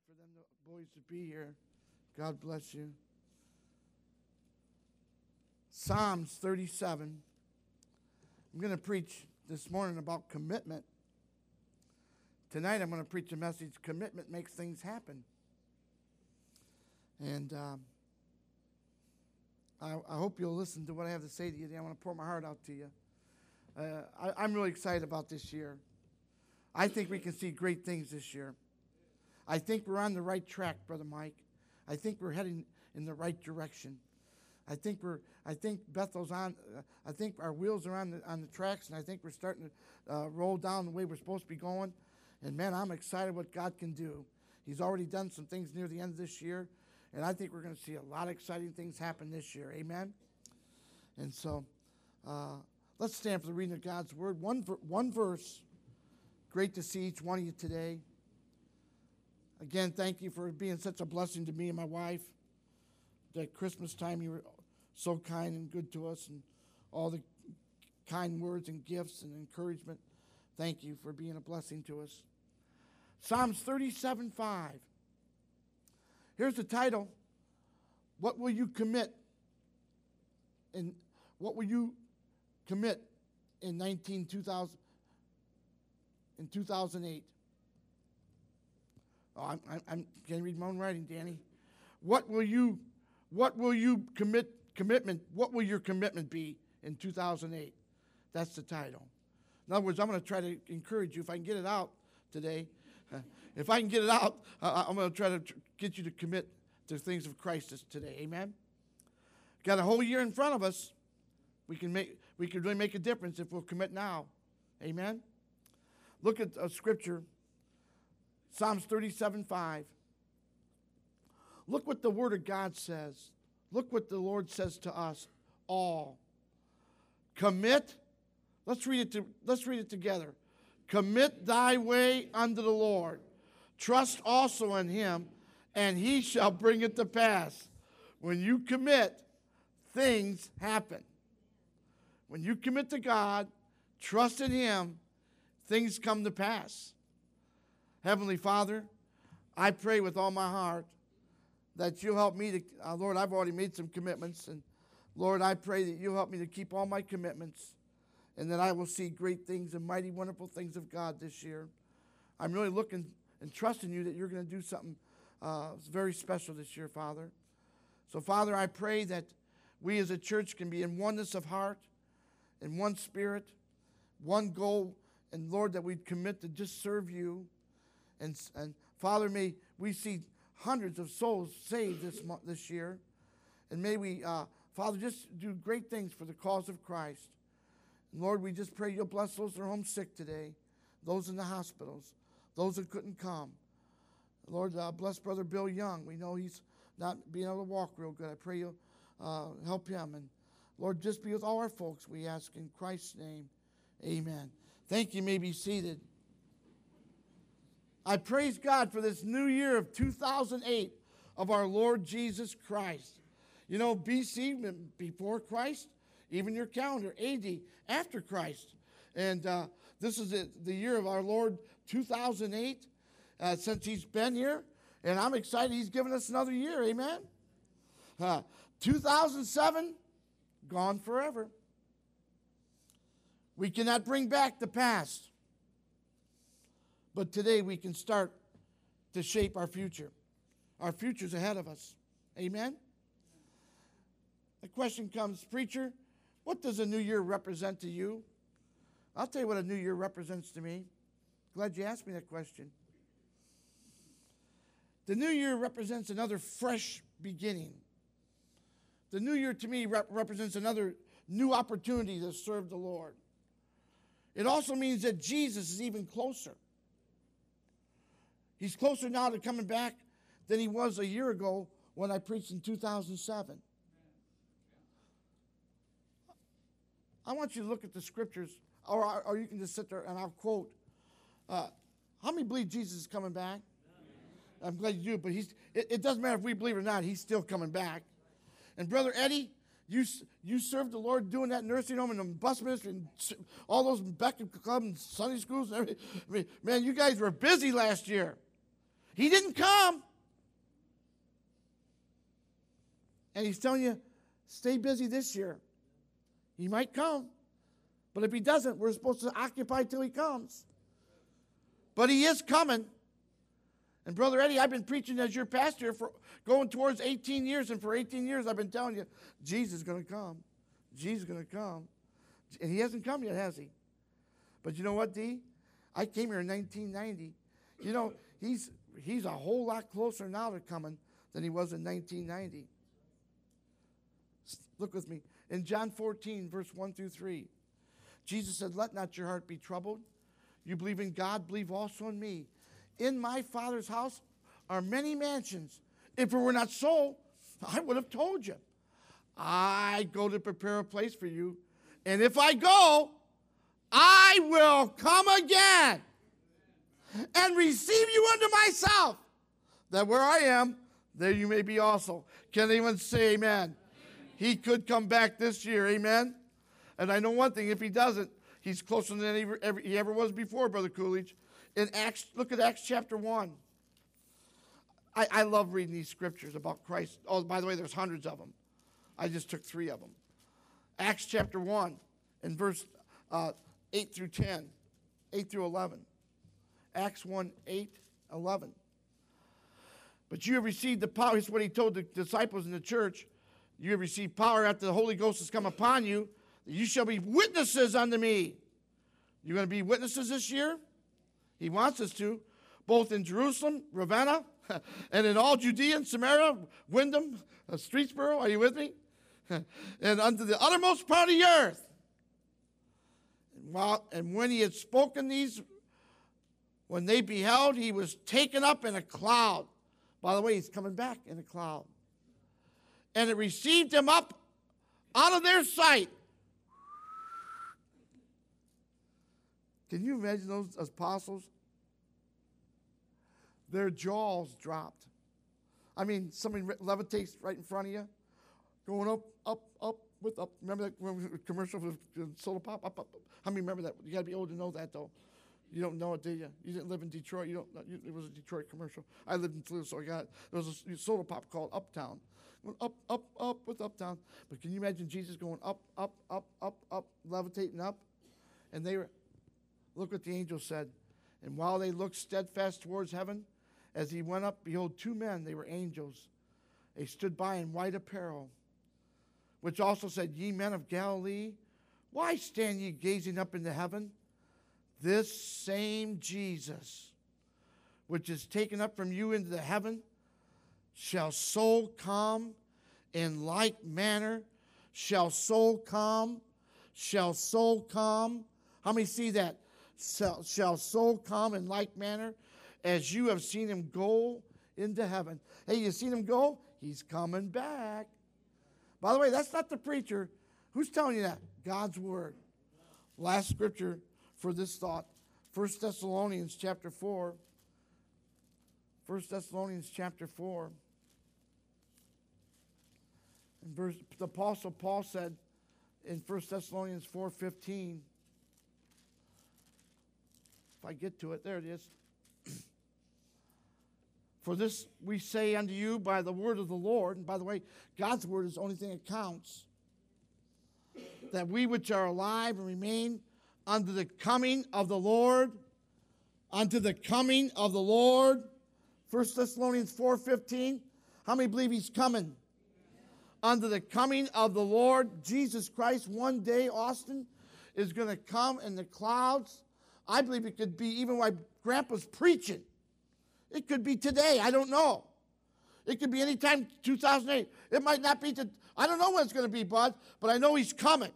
for them, the boys, to be here. God bless you. Psalms 37. I'm going to preach this morning about commitment. Tonight I'm going to preach a message, Commitment Makes Things Happen. And I hope you'll listen to what I have to say to you today. I want to pour my heart out to you. I'm really excited about this year. I think we can see great things this year. I think we're on the right track, Brother Mike. I think we're heading in the right direction. I think Bethel's on. I think our wheels are on the tracks, and I think we're starting to roll down the way we're supposed to be going. And man, I'm excited what God can do. He's already done some things near the end of this year, and I think we're going to see a lot of exciting things happen this year. Amen. And so, let's stand for the reading of God's word. One verse. Great to see each one of you today. Again, thank you for being such a blessing to me and my wife. At Christmas time, you were so kind and good to us, and all the kind words and gifts and encouragement. Thank you for being a blessing to us. Psalms 37:5. Here's the title. What will you commit? And what will you commit in 2008? Oh, I can't read my own writing, Danny. What will you commitment? What will your commitment be in 2008? That's the title. In other words, I'm going to try to encourage you. If I can get it out today, if I can get it out, I'm going to try to get you to commit to things of Christ today. Amen. Got a whole year in front of us. We can really make a difference if we'll commit now. Amen. Look at Scripture, Psalms 37:5. Look what the Word of God says. Look what the Lord says to us all. Commit. Let's read it together. Commit thy way unto the Lord. Trust also in him, and he shall bring it to pass. When you commit, things happen. When you commit to God, trust in him, things come to pass. Heavenly Father, I pray with all my heart that you'll help me to, Lord, I've already made some commitments, and Lord, I pray that you'll help me to keep all my commitments, and that I will see great things and mighty, wonderful things of God this year. I'm really looking and trusting you that you're going to do something very special this year, Father. So, Father, I pray that we as a church can be in oneness of heart, in one spirit, one goal, and Lord, that we'd commit to just serve you. And Father, may we see hundreds of souls saved this year. And may we, Father, just do great things for the cause of Christ. And Lord, we just pray you'll bless those that are home sick today, those in the hospitals, those that couldn't come. Lord, bless Brother Bill Young. We know he's not being able to walk real good. I pray you'll help him. And Lord, just be with all our folks, we ask in Christ's name. Amen. Thank you. You may be seated. I praise God for this new year of 2008 of our Lord Jesus Christ. You know, BC, before Christ, even your calendar, AD, after Christ. And this is the year of our Lord 2008 since he's been here. And I'm excited he's given us another year. Amen. 2007, gone forever. We cannot bring back the past. But today we can start to shape our future. Our future's ahead of us. Amen? The question comes, preacher, what does a new year represent to you? I'll tell you what a new year represents to me. Glad you asked me that question. The new year represents another fresh beginning. The new year to me represents another new opportunity to serve the Lord. It also means that Jesus is even closer. He's closer now to coming back than he was a year ago when I preached in 2007. I want you to look at the scriptures, or you can just sit there and I'll quote. How many believe Jesus is coming back? I'm glad you do, but it doesn't matter if we believe it or not, he's still coming back. And Brother Eddie, you served the Lord doing that nursing home and the bus ministry and all those Beckham Club and Sunday schools and everything. I mean, man, you guys were busy last year. He didn't come. And he's telling you, stay busy this year. He might come. But if he doesn't, we're supposed to occupy till he comes. But he is coming. And Brother Eddie, I've been preaching as your pastor for going towards 18 years. And for 18 years, I've been telling you, Jesus is going to come. Jesus is going to come. And he hasn't come yet, has he? But you know what, D? I came here in 1990. You know, he's a whole lot closer now to coming than he was in 1990. Look with me. In John 14, verse 1 through 3, Jesus said, let not your heart be troubled. You believe in God, believe also in me. In my Father's house are many mansions. If it were not so, I would have told you. I go to prepare a place for you. And if I go, I will come again and receive you unto myself, that where I am, there you may be also. Can anyone say amen? He could come back this year, amen? And I know one thing, if he doesn't, he's closer than he ever was before, Brother Coolidge. In Acts, look at Acts chapter 1. I love reading these scriptures about Christ. Oh, by the way, there's hundreds of them. I just took 3 of them. Acts chapter 1 and verse 8 through 10, 8 through 11. Acts 1, 8, 11. But you have received the power. This is what he told the disciples in the church. You have received power after the Holy Ghost has come upon you. You shall be witnesses unto me. You're going to be witnesses this year? He wants us to. Both in Jerusalem, Ravenna, and in all Judea and Samaria, Wyndham, Streetsboro. Are you with me? And unto the uttermost part of the earth. And when he had spoken these, when they beheld, he was taken up in a cloud. By the way, he's coming back in a cloud. And it received him up out of their sight. Can you imagine those apostles? Their jaws dropped. I mean, somebody levitates right in front of you, going up, up, up, with up. Remember that commercial with Soda Pop? Up, up, up. How many remember that? You got to be old to know that, though. You don't know it, do you? You didn't live in Detroit. You don't. It was a Detroit commercial. I lived in Toledo, so I got it. There was a Soda Pop called Uptown. Went up, up, up with Uptown. But can you imagine Jesus going up, up, up, up, up, levitating up? And they were, look what the angel said. And while they looked steadfast towards heaven, as he went up, behold, 2 men, they were angels. They stood by in white apparel, which also said, ye men of Galilee, why stand ye gazing up into heaven? This same Jesus, which is taken up from you into the heaven, shall so come in like manner, shall so come. How many see that? Shall so come in like manner as you have seen him go into heaven. Hey, you seen him go? He's coming back. By the way, that's not the preacher. Who's telling you that? God's word. Last scripture for this thought. 1 Thessalonians chapter 4. 1 Thessalonians chapter 4. And the Apostle Paul said in 1 Thessalonians 4:15. If I get to it, there it is. For this we say unto you by the word of the Lord. And by the way, God's word is the only thing that counts. That we which are alive and remain unto the coming of the Lord. Unto the coming of the Lord. 1 Thessalonians 4:15. How many believe he's coming? Unto the coming of the Lord Jesus Christ. One day, Austin is going to come in the clouds. I believe it could be even while Grandpa's preaching. It could be today. I don't know. It could be anytime 2008. It might not be. I don't know when it's going to be, Bud, but I know he's coming.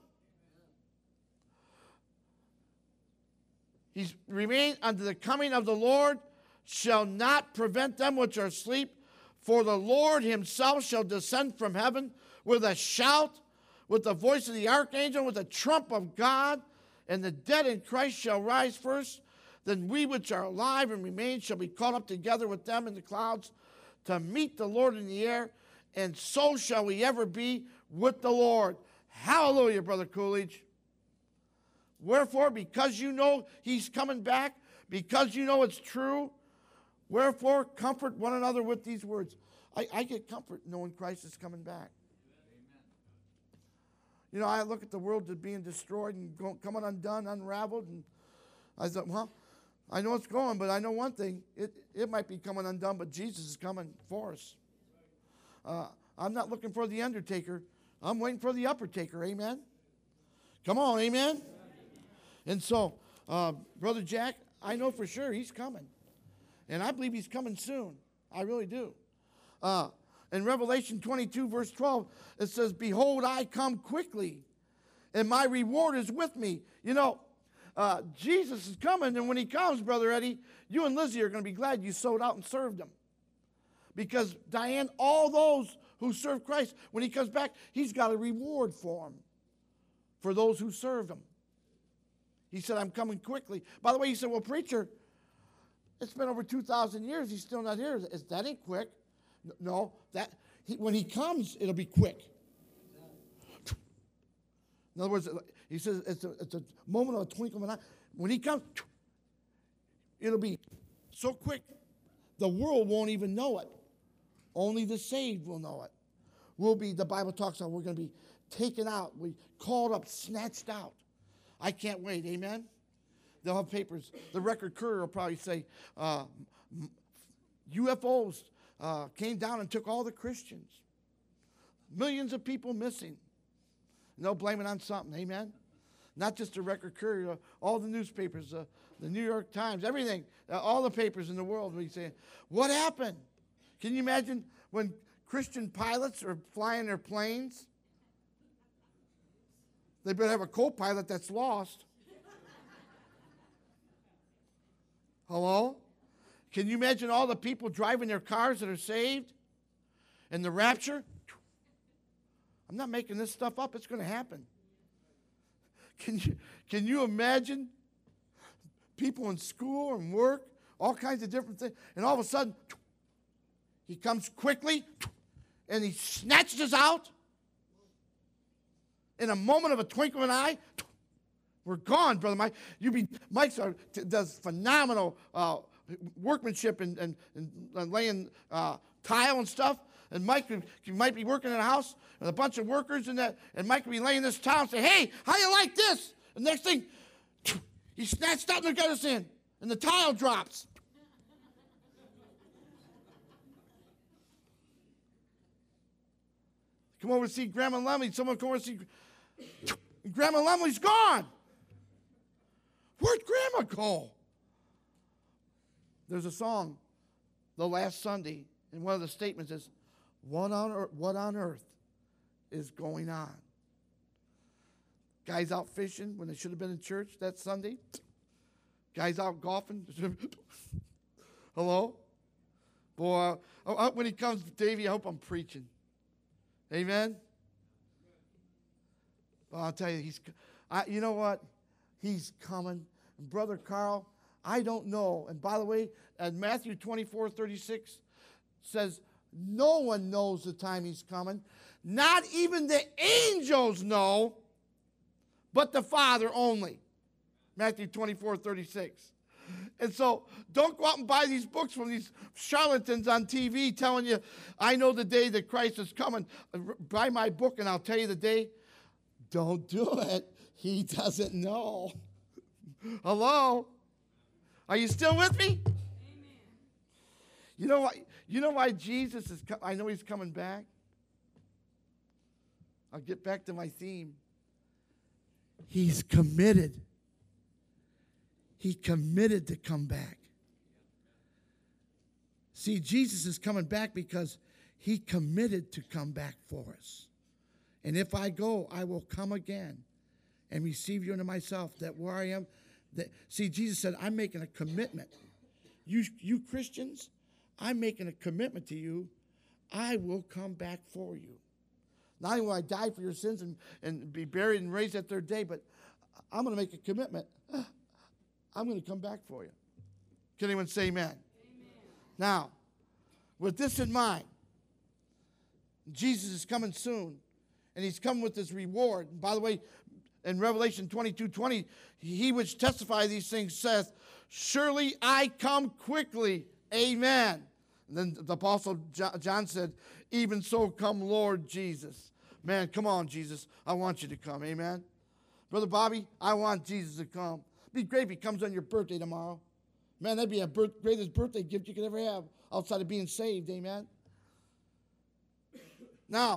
He's remained unto the coming of the Lord shall not prevent them which are asleep. For the Lord himself shall descend from heaven with a shout, with the voice of the archangel, with the trump of God, and the dead in Christ shall rise first. Then we which are alive and remain shall be caught up together with them in the clouds to meet the Lord in the air, and so shall we ever be with the Lord. Hallelujah, Brother Coolidge. Wherefore, because you know he's coming back, because you know it's true, Wherefore, comfort one another with these words. I get comfort knowing Christ is coming back. You know, I look at the world that's being destroyed and coming undone, unraveled, and I thought, well, I know it's going, but I know one thing. It might be coming undone, but Jesus is coming for us. I'm not looking for the undertaker. I'm waiting for the upper taker. Amen? Come on, amen? And so, Brother Jack, I know for sure he's coming. And I believe he's coming soon. I really do. In Revelation 22, verse 12, it says, behold, I come quickly, and my reward is with me. You know, Jesus is coming, and when he comes, Brother Eddie, you and Lizzie are going to be glad you sold out and served him. Because, Diane, all those who serve Christ, when he comes back, he's got a reward for them, for those who served him. He said, I'm coming quickly. By the way, he said, well, preacher, it's been over 2,000 years. He's still not here. That ain't quick. No, when he comes, it'll be quick. In other words, he says it's a moment of a twinkle of an eye. When he comes, it'll be so quick, the world won't even know it. Only the saved will know it. We'll be, the Bible talks about, we're going to be taken out, we called up, snatched out. I can't wait, amen? They'll have papers. The Record Courier will probably say, UFOs came down and took all the Christians. Millions of people missing. And they'll blame it on something, amen? Not just the Record Courier, all the newspapers, the New York Times, everything, all the papers in the world will be saying, what happened? Can you imagine when Christian pilots are flying their planes? They better have a co-pilot that's lost. Hello? Can you imagine all the people driving their cars that are saved? And the rapture? I'm not making this stuff up. It's going to happen. Can you imagine people in school and work, all kinds of different things, and all of a sudden, he comes quickly, and he snatches us out in a moment of a twinkle of an eye. We're gone, Brother Mike. Mike does phenomenal workmanship and laying tile and stuff. And Mike might be working in a house with a bunch of workers and Mike could be laying this tile and say, hey, how you like this? And next thing, he snatched out and they got us in. And the tile drops. Come over to see Grandma Lemley. Someone come over to see Grandma Lemley's gone. Where'd Grandma go? There's a song, The Last Sunday, and one of the statements is, what on earth is going on? Guys out fishing when they should have been in church that Sunday. Guys out golfing. Hello? Boy, when he comes, Davey, I hope I'm preaching. Amen? Well, I'll tell you, you know what? He's coming. Brother Carl, I don't know. And by the way, Matthew 24:36 says, no one knows the time he's coming. Not even the angels know, but the Father only. Matthew 24:36. And so don't go out and buy these books from these charlatans on TV telling you, I know the day that Christ is coming. Buy my book and I'll tell you the day. Don't do it. He doesn't know. Hello? Are you still with me? Amen. You know why Jesus is I know he's coming back. I'll get back to my theme. He's committed. He committed to come back. See, Jesus is coming back because he committed to come back for us. And if I go, I will come again and receive you unto myself, that where I am. See, Jesus said, I'm making a commitment. You Christians, I'm making a commitment to you. I will come back for you. Not only will I die for your sins and be buried and raised that third day, but I'm going to make a commitment. I'm going to come back for you. Can anyone say amen? Amen? Now, with this in mind, Jesus is coming soon, and he's coming with his reward. And by the way, in Revelation 22:20, he which testify these things saith, surely I come quickly, Amen. And then the Apostle John said, even so come Lord Jesus. Man, come on, Jesus. I want you to come. Amen. Brother Bobby, I want Jesus to come. It'd be great if he comes on your birthday tomorrow. Man, that'd be a greatest birthday gift you could ever have outside of being saved. Amen. Now,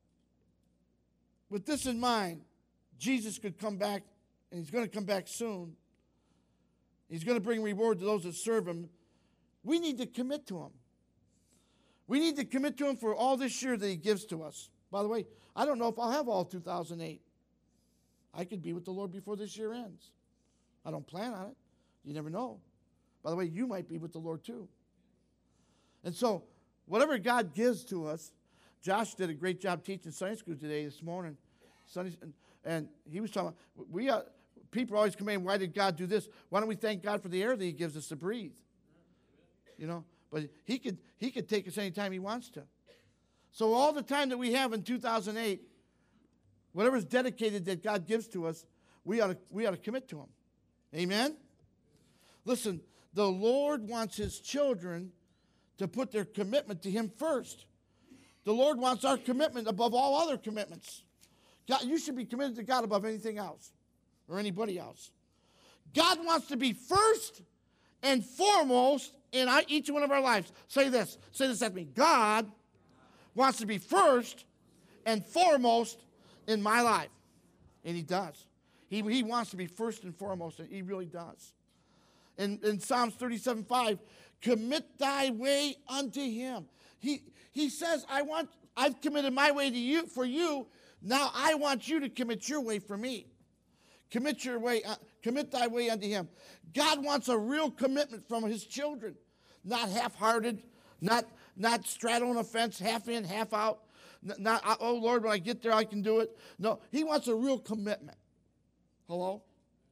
with this in mind, Jesus could come back, and he's going to come back soon. He's going to bring reward to those that serve him. We need to commit to him. We need to commit to him for all this year that he gives to us. By the way, I don't know if I'll have all 2008. I could be with the Lord before this year ends. I don't plan on it. You never know. By the way, you might be with the Lord too. And so, whatever God gives to us, Josh did a great job teaching Sunday school today, this morning. And he was talking about, people always complain, why did God do this? Why don't we thank God for the air that he gives us to breathe? You know, but he could take us anytime he wants to. So all the time that we have in 2008, whatever's dedicated that God gives to us, we ought to commit to him. Amen? Listen, the Lord wants his children to put their commitment to him first. The Lord wants our commitment above all other commitments. God, you should be committed to God above anything else or anybody else. God wants to be first and foremost in each one of our lives. Say this after me. God wants to be first and foremost in my life. And he does. He wants to be first and foremost, and he really does. In Psalms 37:5, commit thy way unto him. He says, I've committed my way to you for you. Now I want you to commit your way for me. Commit thy way unto him. God wants a real commitment from his children, not half-hearted, not straddling a fence, half in, half out. Not, oh Lord, when I get there I can do it. No, he wants a real commitment. Hello?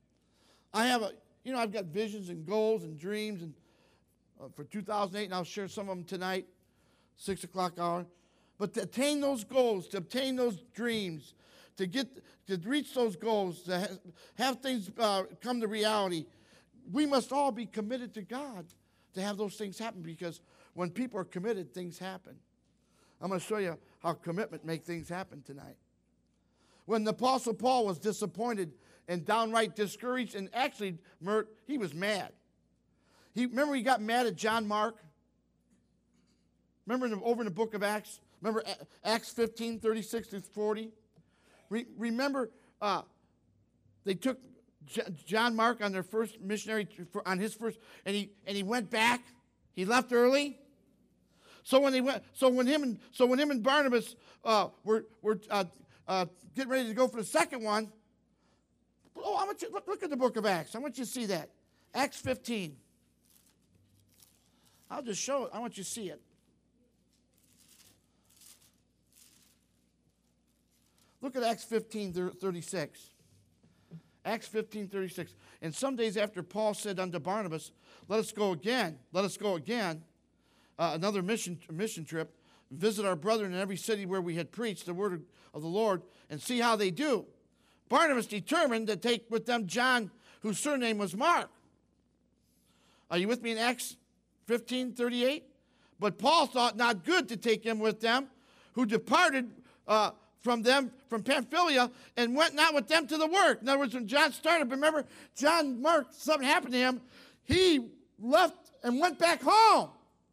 I've got visions and goals and dreams and for 2008, and I'll share some of them tonight, 6 o'clock hour. But to attain those goals, to obtain those dreams, to reach those goals, to have things come to reality, we must all be committed to God to have those things happen, because when people are committed, things happen. I'm going to show you how commitment makes things happen tonight. When the Apostle Paul was disappointed and downright discouraged, and actually, Mert, he was mad. Remember he got mad at John Mark? Remember over in the book of Acts? Remember Acts 15, 36 through 40? Remember they took John Mark on their first missionary, on his first, and he went back. He left early. So when him and Barnabas were getting ready to go for the second one, I want you look at the book of Acts. I want you to see that. Acts 15. I'll just show it. I want you to see it. Look at Acts 15:36. Acts 15:36. And some days after Paul said unto Barnabas, let us go again. Another mission trip, visit our brethren in every city where we had preached the word of the Lord, and see how they do. Barnabas determined to take with them John, whose surname was Mark. Are you with me in Acts 15:38? But Paul thought not good to take him with them, who departed from Pamphylia, and went not with them to the work. In other words, when John started, remember, John Mark, something happened to him. He left and went back home.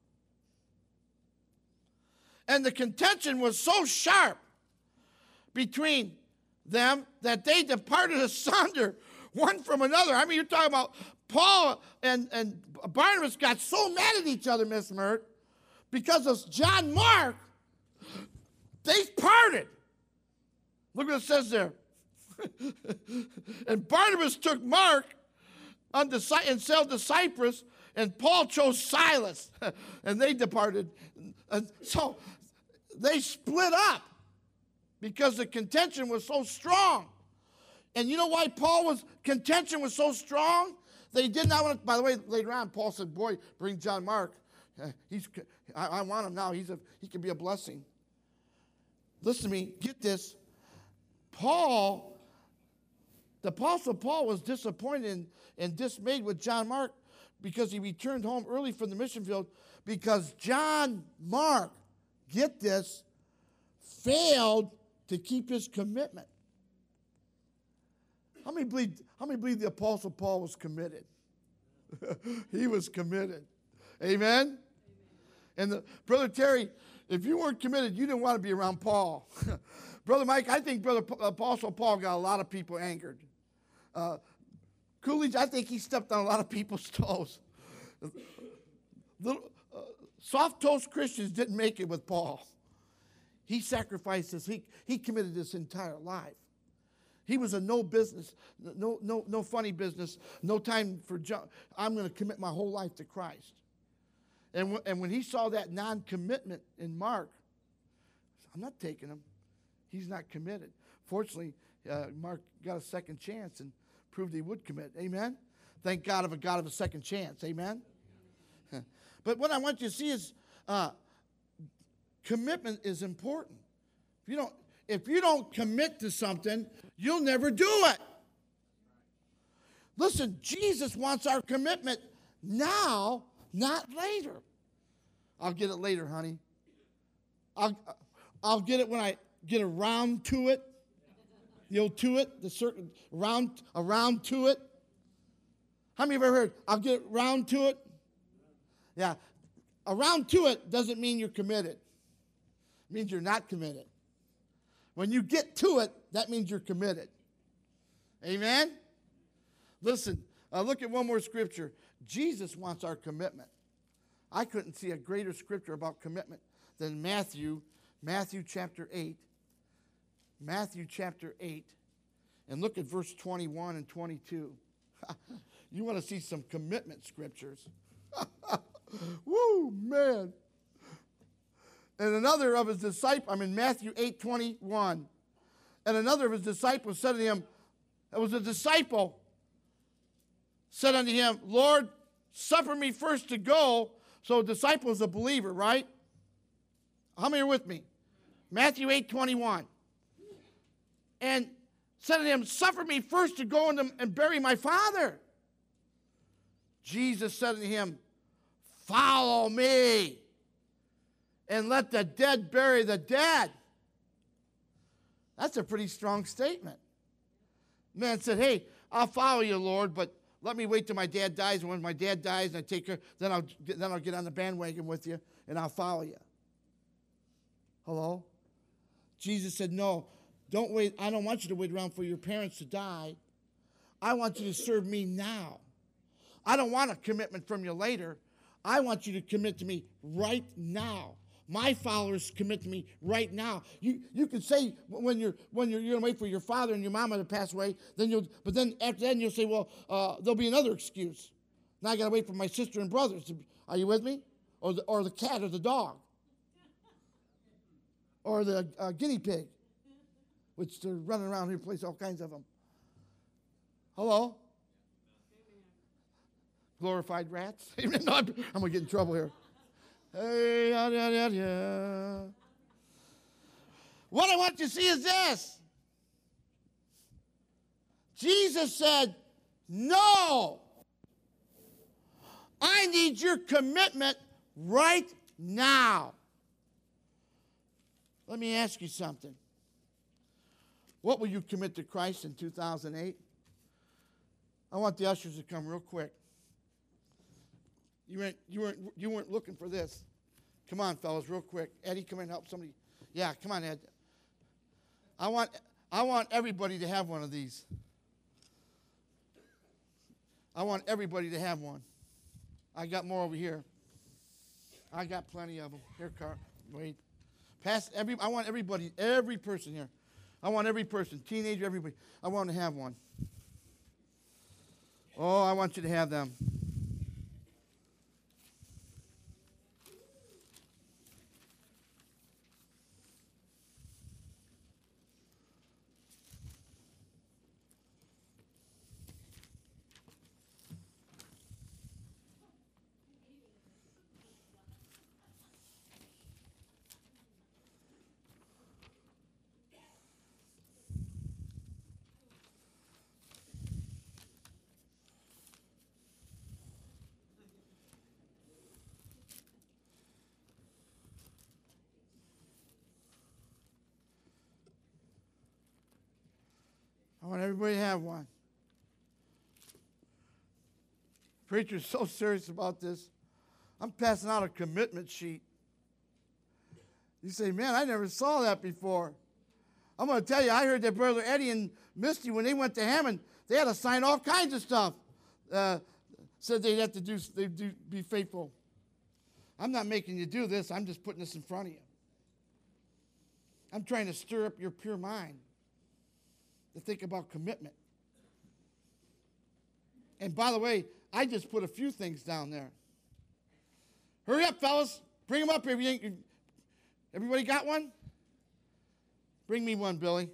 And the contention was so sharp between them that they departed asunder one from another. I mean, you're talking about Paul and Barnabas got so mad at each other, Miss Mert, because of John Mark, they parted. Look what it says there. And Barnabas took Mark and sailed to Cyprus, and Paul chose Silas, and they departed. And so they split up because the contention was so strong. And you know why contention was so strong? They did not want to, by the way, later on, Paul said, boy, bring John Mark. I want him now. He can be a blessing. Listen to me. Get this. The Apostle Paul was disappointed and dismayed with John Mark because he returned home early from the mission field because John Mark, get this, failed to keep his commitment. How many believe the Apostle Paul was committed? He was committed. Amen? And Brother Terry, if you weren't committed, you didn't want to be around Paul. Brother Mike, I think Apostle Paul got a lot of people angered. Coolidge, I think he stepped on a lot of people's toes. Soft-toast Christians didn't make it with Paul. He sacrificed his, he committed his entire life. He was a no business, no funny business, no time for I'm going to commit my whole life to Christ. And when he saw that non-commitment in Mark, I'm not taking him. He's not committed. Fortunately, Mark got a second chance and proved he would commit. Amen? Thank God of a second chance. Amen? But what I want you to see is commitment is important. If you don't commit to something, you'll never do it. Listen, Jesus wants our commitment now, not later. I'll get it later, honey. I'll get it when I get around to it. To it, the certain around to it. How many of you ever heard, I'll get around to it? Yeah. Around to it doesn't mean you're committed. It means you're not committed. When you get to it, that means you're committed. Amen? Listen, look at one more scripture. Jesus wants our commitment. I couldn't see a greater scripture about commitment than Matthew chapter 8. Matthew chapter 8. And look at verse 21 and 22. You want to see some commitment scriptures. Woo, man. And another of his disciples, I'm in Matthew 8:21. And another of his disciples said to him, it was a disciple, said unto him, Lord, suffer me first to go. So a disciple is a believer, right? How many are with me? Matthew 8:21. And said unto him, suffer me first to go and bury my father. Jesus said unto him, follow me, and let the dead bury the dead. That's a pretty strong statement. Man said, hey, I'll follow you, Lord, but let me wait till my dad dies. And when my dad dies and I take her, then I'll get on the bandwagon with you and I'll follow you. Hello? Jesus said, no, don't wait. I don't want you to wait around for your parents to die. I want you to serve me now. I don't want a commitment from you later. I want you to commit to me right now. My followers commit to me right now. You can say when you're going to wait for your father and your mama to pass away, but then after that you'll say, well, there'll be another excuse. Now I got to wait for my sister and brothers. Are you with me? Or the cat or the dog. Or the guinea pig, which they're running around here, place all kinds of them. Hello? Glorified rats? No, I'm going to get in trouble here. Hey, yeah. What I want you to see is this. Jesus said, no. I need your commitment right now. Let me ask you something. What will you commit to Christ in 2008? I want the ushers to come real quick. You weren't looking for this. Come on, fellas, real quick. Eddie, come in and help somebody. Yeah, come on, Ed. I want everybody to have one of these. I want everybody to have one. I got more over here. I got plenty of them. Here, Carl. Wait. I want everybody, every person here. I want every person, teenager, everybody. I want to have one. Oh, I want you to have them. I want everybody to have one. Preacher's so serious about this. I'm passing out a commitment sheet. You say, man, I never saw that before. I'm going to tell you, I heard that Brother Eddie and Misty, when they went to Hammond, they had to sign all kinds of stuff. Said they'd have to be faithful. I'm not making you do this. I'm just putting this in front of you. I'm trying to stir up your pure mind to think about commitment. And by the way, I just put a few things down there. Hurry up, fellas. Bring them up. Everybody got one? Bring me one, Billy.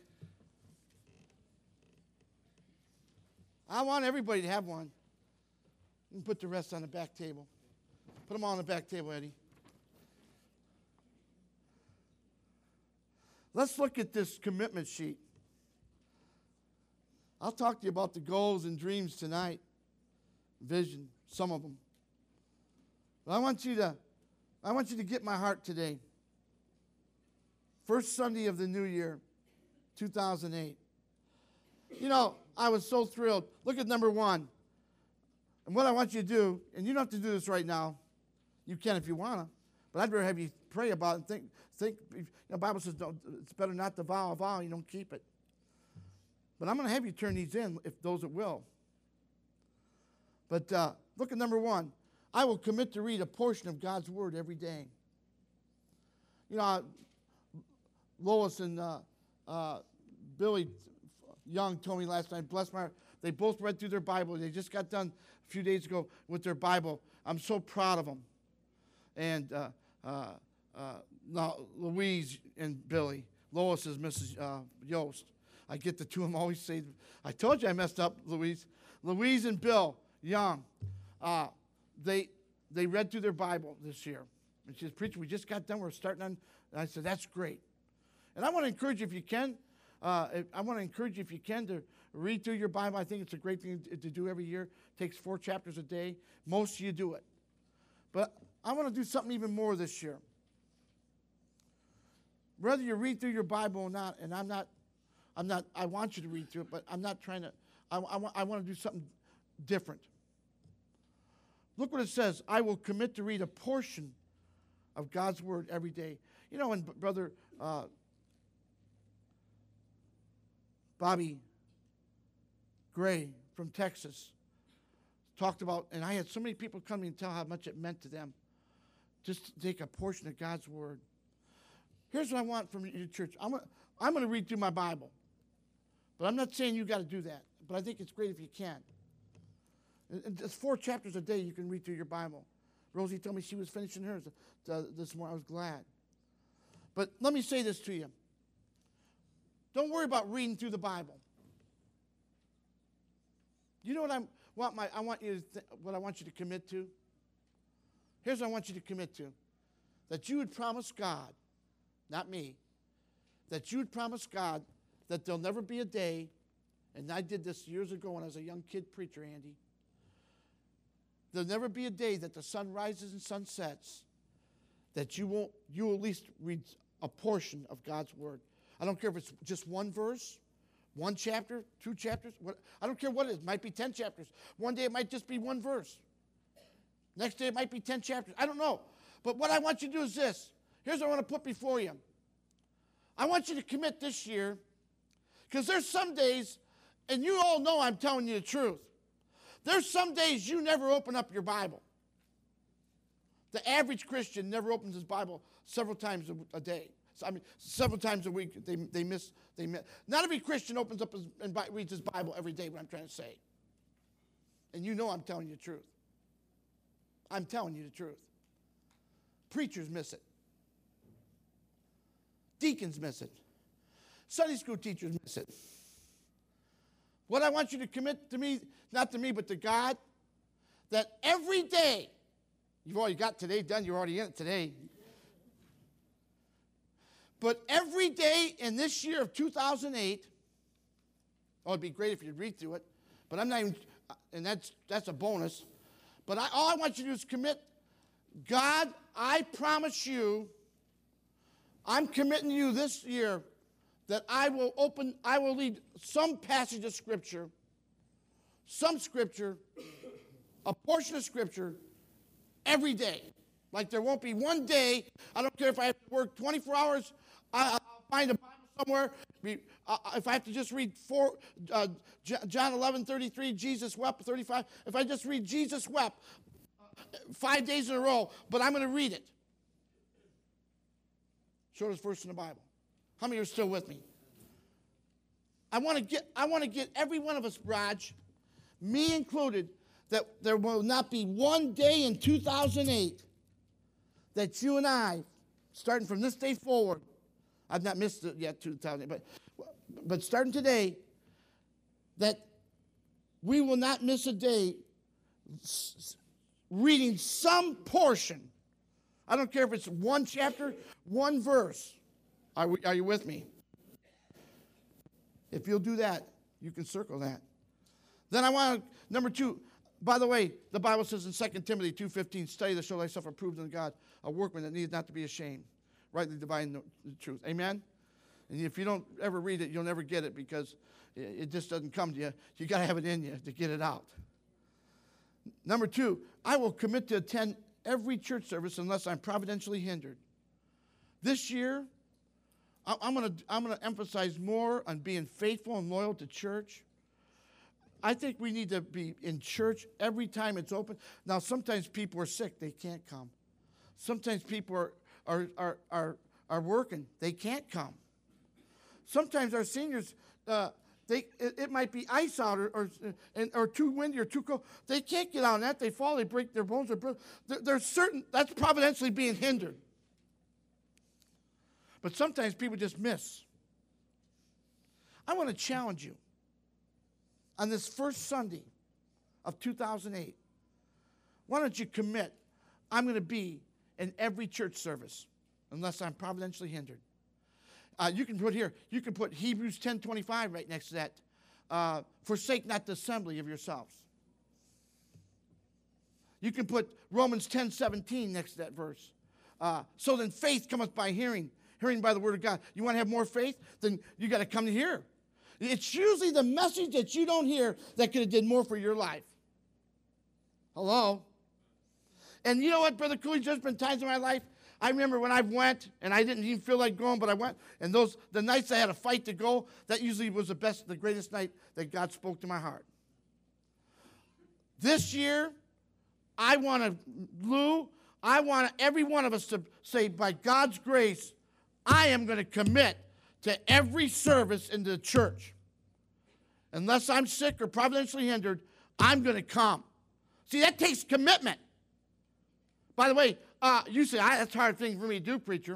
I want everybody to have one. You can put the rest on the back table. Put them all on the back table, Eddie. Let's look at this commitment sheet. I'll talk to you about the goals and dreams tonight. Vision, some of them. But I want you to get my heart today. First Sunday of the new year, 2008. You know, I was so thrilled. Look at number 1. And what I want you to do, and you don't have to do this right now. You can if you want to. But I'd rather have you pray about it and think. The Bible says it's better not to vow a vow, you don't keep it. But I'm going to have you turn these in, if those that will. But look at number 1. I will commit to read a portion of God's Word every day. You know, Lois and Billy Young told me last night, bless my heart, they both read through their Bible. They just got done a few days ago with their Bible. I'm so proud of them. And now Louise and Billy. Lois is Mrs. Yost. I get the two of them always say, I told you I messed up, Louise. Louise and Bill Young, they read through their Bible this year. And she says, preacher, we just got done. We're starting on. And I said, that's great. And I want to encourage you if you can. To read through your Bible. I think it's a great thing to do every year. It takes 4 chapters a day. Most of you do it. But I want to do something even more this year. Whether you read through your Bible or not, and I want you to read through it, but I'm not trying to, I want to do something different. Look what it says. I will commit to read a portion of God's Word every day. You know, when Brother Bobby Gray from Texas talked about, and I had so many people come to me and tell how much it meant to them just to take a portion of God's Word. Here's what I want from your church. I'm going to read through my Bible. But I'm not saying you got to do that. But I think it's great if you can. It's 4 chapters a day you can read through your Bible. Rosie told me she was finishing hers this morning. I was glad. But let me say this to you. Don't worry about reading through the Bible. You know what I want you to commit to? Here's what I want you to commit to. That you would promise God, not me, that you would promise God that there'll never be a day, and I did this years ago when I was a young kid preacher, Andy. There'll never be a day that the sun rises and sun sets that you at least read a portion of God's Word. I don't care if it's just one verse, 1 chapter, 2 chapters. I don't care what it is. It might be 10 chapters. One day it might just be 1 verse. Next day it might be 10 chapters. I don't know. But what I want you to do is this. Here's what I want to put before you. I want you to commit this year, because there's some days, and you all know I'm telling you the truth. There's some days you never open up your Bible. The average Christian never opens his Bible several times a day. Several times a week. They miss. Not every Christian opens up and reads his Bible every day, what I'm trying to say. And you know I'm telling you the truth. I'm telling you the truth. Preachers miss it. Deacons miss it. Sunday school teachers miss it. What I want you to commit to me, not to me, but to God, that every day, you've already got today done, you're already in it today. But every day in this year of 2008, it'd be great if you'd read through it, but I'm not even, and that's a bonus. But all I want you to do is commit, God, I promise you, I'm committing to you this year that I will read some passage of Scripture, a portion of Scripture every day. Like there won't be one day, I don't care if I have to work 24 hours, I'll find a Bible somewhere. If I have to just read John 11:33, Jesus wept, 35. If I just read Jesus wept 5 days in a row, but I'm going to read it. Shortest verse in the Bible. How many are still with me? I want to get every one of us, Raj, me included, that there will not be one day in 2008 that you and I, starting from this day forward, I've not missed it yet, 2008, but starting today, that we will not miss a day reading some portion. I don't care if it's one chapter, one verse. Are you with me? If you'll do that, you can circle that. Then I want to, number 2, by the way, the Bible says in 2 Timothy 2:15, study to show thyself approved unto God, a workman that needs not to be ashamed, rightly dividing the truth. Amen? And if you don't ever read it, you'll never get it because it just doesn't come to you. You got to have it in you to get it out. Number 2, I will commit to attend every church service unless I'm providentially hindered. This year, I'm going to emphasize more on being faithful and loyal to church. I think we need to be in church every time it's open. Now, sometimes people are sick. They can't come. Sometimes people are working. They can't come. Sometimes our seniors, it might be ice out or too windy or too cold. They can't get out on that. They fall. They break their bones. There's certain, that's providentially being hindered. But sometimes people just miss. I want to challenge you. On this first Sunday of 2008, why don't you commit, I'm going to be in every church service unless I'm providentially hindered. You can put Hebrews 10:25 right next to that. Forsake not the assembly of yourselves. You can put Romans 10:17 next to that verse. So then faith cometh by hearing, hearing by the word of God. You want to have more faith? Then you got to come to hear. It's usually the message that you don't hear that could have did more for your life. Hello? And you know what, Brother Coolidge, there's been times in my life, I remember when I went, and I didn't even feel like going, but I went, and the nights I had a fight to go, that usually was the greatest night that God spoke to my heart. This year, I want every one of us to say, by God's grace, I am going to commit to every service in the church. Unless I'm sick or providentially hindered, I'm going to come. See, that takes commitment. By the way, you say, that's a hard thing for me to do, preacher.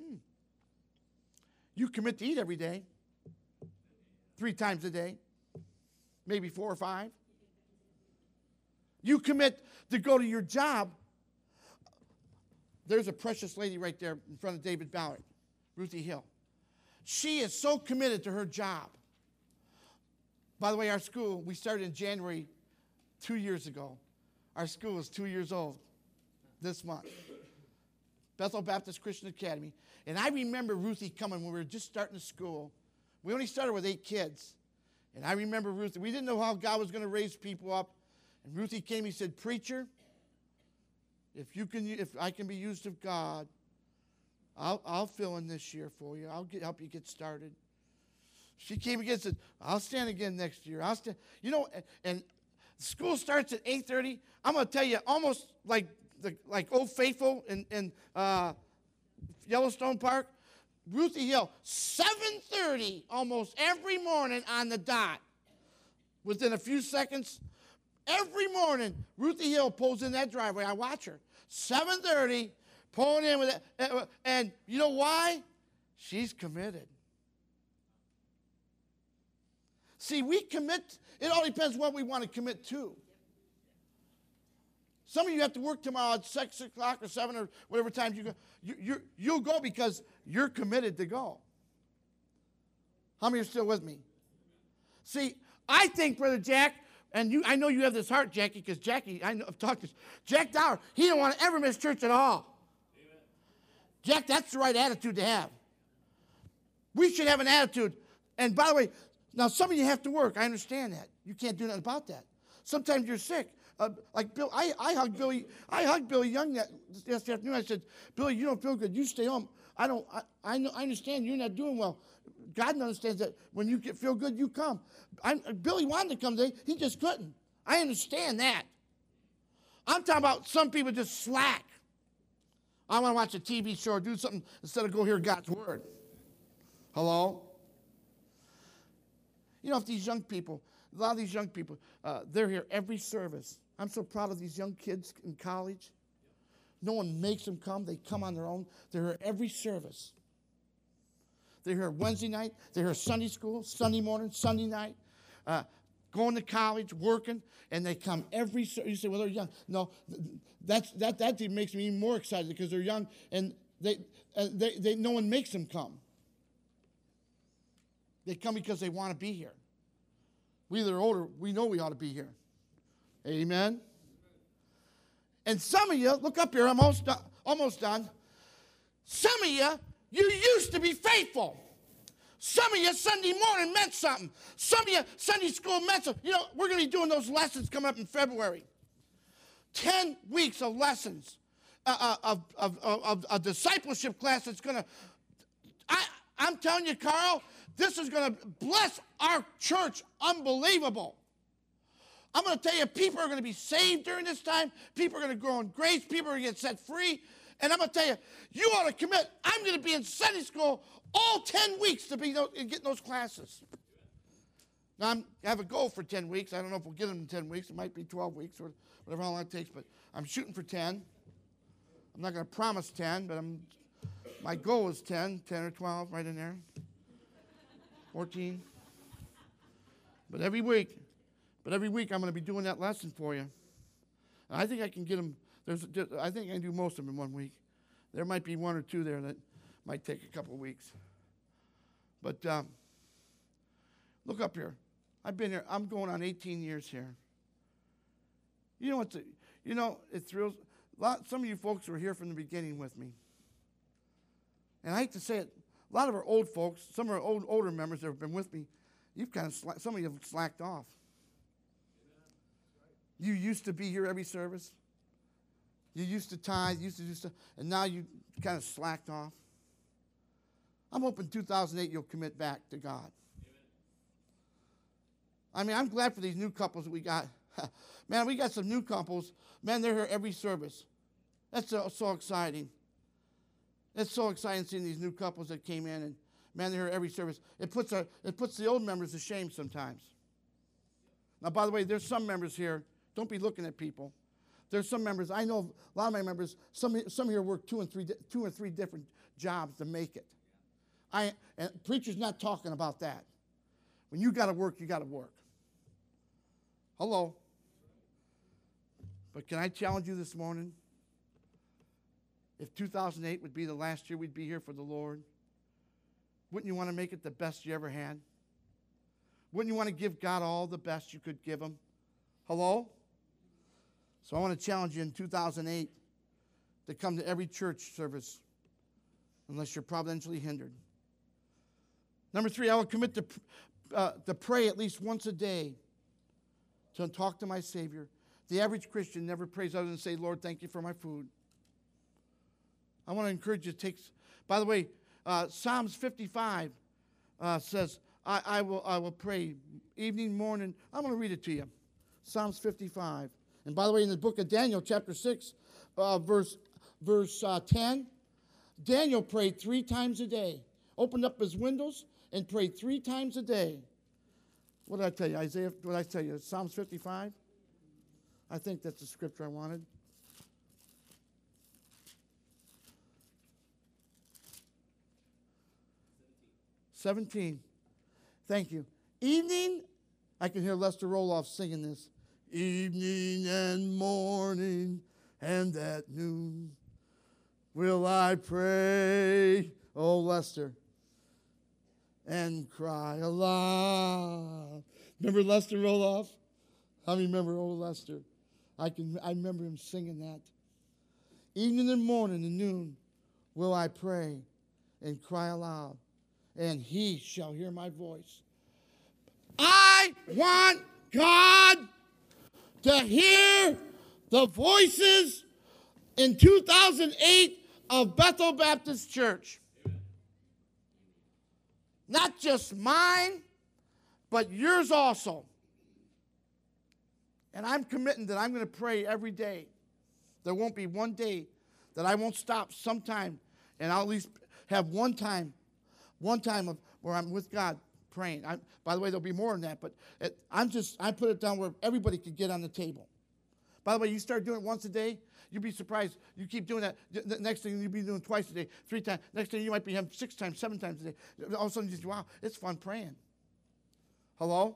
You commit to eat every day, 3 times a day, maybe 4 or 5. You commit to go to your job. There's a precious lady right there in front of David Ballard, Ruthie Hill. She is so committed to her job. By the way, our school, we started in January 2 years ago. Our school is 2 years old this month. Bethel Baptist Christian Academy. And I remember Ruthie coming when we were just starting the school. We only started with 8 kids. And I remember Ruthie. We didn't know how God was going to raise people up. And Ruthie came, he said, preacher, if I can be used of God, I'll fill in this year for you. I'll help you get started. She came again and said, I'll stand again next year. I'll stand. You know, and school starts at 8:30. I'm going to tell you, almost like Old Faithful in Yellowstone Park. Ruthie Hill, 7:30 almost every morning on the dot. Within a few seconds, every morning, Ruthie Hill pulls in that driveway. I watch her. 7:30, pulling in with it. And you know why? She's committed. See, we commit. It all depends what we want to commit to. Some of you have to work tomorrow at 6 o'clock or 7 or whatever time you go. You'll go because you're committed to go. How many are still with me? See, I think, Brother Jack, and I know you have this heart, Jackie, because Jackie, I've talked to Jack Dower. He don't want to ever miss church at all. Amen. Jack, that's the right attitude to have. We should have an attitude. And by the way, now some of you have to work. I understand that. You can't do nothing about that. Sometimes you're sick. Like Bill, I hugged Billy. I hugged Billy Young yesterday afternoon. I said, Billy, you don't feel good. You stay home. I understand you're not doing well. God understands that when you feel good, you come. Billy wanted to come today. He just couldn't. I understand that. I'm talking about some people just slack. I want to watch a TV show or do something instead of go hear God's word. Hello? You know, if these young people, a lot of these young people, they're here every service. I'm so proud of these young kids in college. No one makes them come. They come on their own. They're here every service. They're here Wednesday night. They're here Sunday school, Sunday morning, Sunday night, going to college, working, and they come every service. You say, well, they're young. No, that makes me even more excited because they're young, and no one makes them come. They come because they want to be here. We that are older, we know we ought to be here. Amen? And some of you, look up here, I'm almost done. Some of you used to be faithful. Some of you, Sunday morning meant something. Some of you, Sunday school meant something. You know, we're going to be doing those lessons coming up in February. 10 weeks of lessons, of a discipleship class that's going to, I'm telling you, Carl, this is going to bless our church unbelievable. I'm going to tell you, people are going to be saved during this time. People are going to grow in grace. People are going to get set free. And I'm going to tell you, you ought to commit. I'm going to be in Sunday school all 10 weeks to be getting those classes. Now, I have a goal for 10 weeks. I don't know if we'll get them in 10 weeks. It might be 12 weeks or whatever how long it takes. But I'm shooting for 10. I'm not going to promise 10, but my goal is 10 or 12, right in there. 14. But every week I'm going to be doing that lesson for you. And I think I can get them. I think I can do most of them in 1 week. There might be one or two there that might take a couple of weeks. But look up here. I've been here. I'm going on 18 years here. You know it thrills. Some of you folks were here from the beginning with me. And I hate to say it, a lot of our old folks, some of our older members that have been with me, some of you have slacked off. You used to be here every service. You used to tithe, used to do stuff, and now you kind of slacked off. I'm hoping 2008 you'll commit back to God. I mean, I'm glad for these new couples that we got. Man, we got some new couples. Man, they're here every service. That's so exciting. It's so exciting seeing these new couples that came in, and man, they're here every service. It puts the old members to shame sometimes. Now, by the way, there's some members here. Don't be looking at people. There's some members. I know a lot of my members. Some here work two or three different jobs to make it. And preacher's not talking about that. When you got to work, you got to work. Hello. But can I challenge you this morning? If 2008 would be the last year we'd be here for the Lord, wouldn't you want to make it the best you ever had? Wouldn't you want to give God all the best you could give him? Hello? So I want to challenge you in 2008 to come to every church service unless you're providentially hindered. Number 3, I will commit to pray at least once a day to talk to my Savior. The average Christian never prays other than say, Lord, thank you for my food. I want to encourage you to take, by the way, Psalms 55 says, I will pray evening, morning. I'm going to read it to you. Psalms 55. And by the way, in the book of Daniel, chapter 6, verse 10, Daniel prayed 3 times a day. Opened up his windows and prayed 3 times a day. What did I tell you? Isaiah, what did I tell you? Psalms 55? I think that's the scripture I wanted. Seventeen. Thank you. Evening, I can hear Lester Roloff singing this. Evening and morning and at noon will I pray, oh Lester, and cry aloud. Remember Lester Roloff? How many remember old Lester? I remember him singing that. Evening and morning and noon will I pray and cry aloud. and he shall hear my voice. I want God to hear the voices in 2008 of Bethel Baptist Church. Not just mine, but yours also. And I'm committing that I'm going to pray every day. There won't be one day that I won't stop sometime, and I'll at least have one time where I'm with God praying. By the way, there'll be more than that, but I put it down where everybody could get on the table. By the way, you start doing it once a day, you'd be surprised. You keep doing that. The next thing you'll be doing twice a day, 3 times. Next thing you might be having 6 times, 7 times a day. All of a sudden you just, wow, it's fun praying. Hello?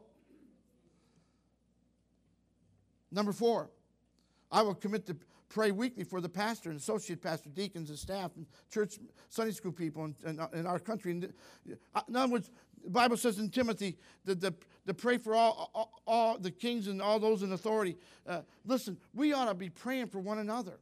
Number 4, I will commit to pray weekly for the pastor and associate pastor, deacons and staff and church Sunday school people in our country. In other words, the Bible says in Timothy to pray for all the kings and all those in authority. Listen, we ought to be praying for one another.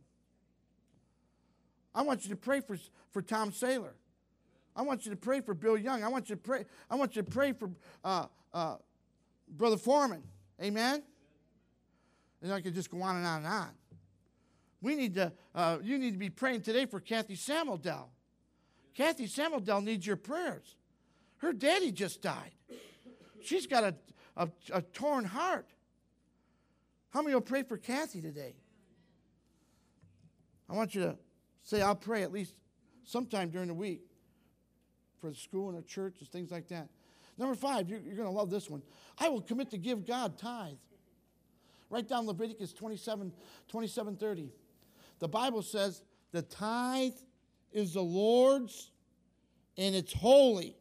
I want you to pray for Tom Saylor. I want you to pray for Bill Young. I want you to pray for Brother Foreman. Amen? And I could just go on and on and on. You need to be praying today for Kathy Samueldell. Kathy Samueldell needs your prayers. Her daddy just died. She's got a torn heart. How many will pray for Kathy today? I want you to say, I'll pray at least sometime during the week for the school and the church and things like that. Number 5, you're going to love this one. I will commit to give God tithe. Write down Leviticus 27:30. The Bible says the tithe is the Lord's and it's holy.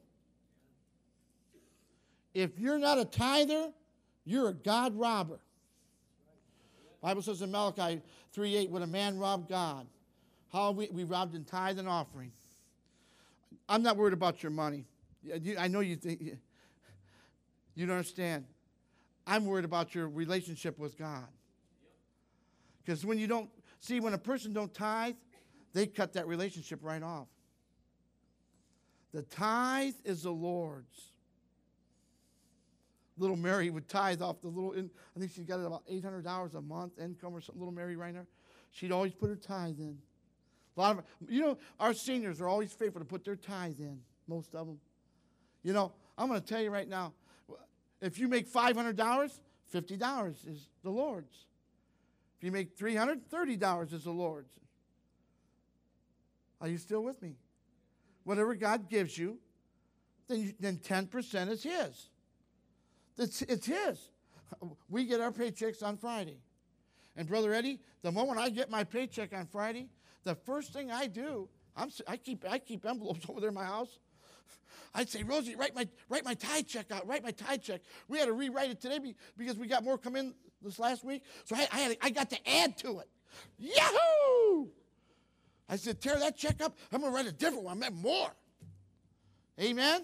If you're not a tither, you're a God robber. The Bible says in Malachi 3:8, when a man robbed God, how we robbed in tithe and offering. I'm not worried about your money. I know you think you don't understand. I'm worried about your relationship with God. Because when a person don't tithe, they cut that relationship right off. The tithe is the Lord's. Little Mary would tithe off I think she got about $800 a month income or something, little Mary right now. She'd always put her tithe in. A lot of, our seniors are always faithful to put their tithe in, most of them. I'm going to tell you right now, if you make $500, $50 is the Lord's. If you make $300, $30 is the Lord's. Are you still with me? Whatever God gives you, then 10% is His. It's His. We get our paychecks on Friday. And Brother Eddie, the moment I get my paycheck on Friday, the first thing I do, I keep envelopes over there in my house. I'd say, Rosie, write my tithe check out. Write my tithe check. We had to rewrite it today because we got more come in this last week. So I got to add to it. Yahoo! I said, tear that check up. I'm going to write a different one. I meant more. Amen?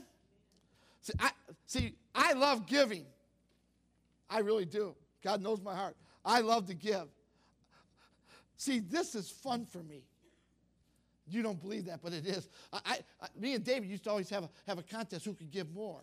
I love giving. I really do. God knows my heart. I love to give. See, this is fun for me. You don't believe that, but it is. Me and David used to always have a contest who could give more.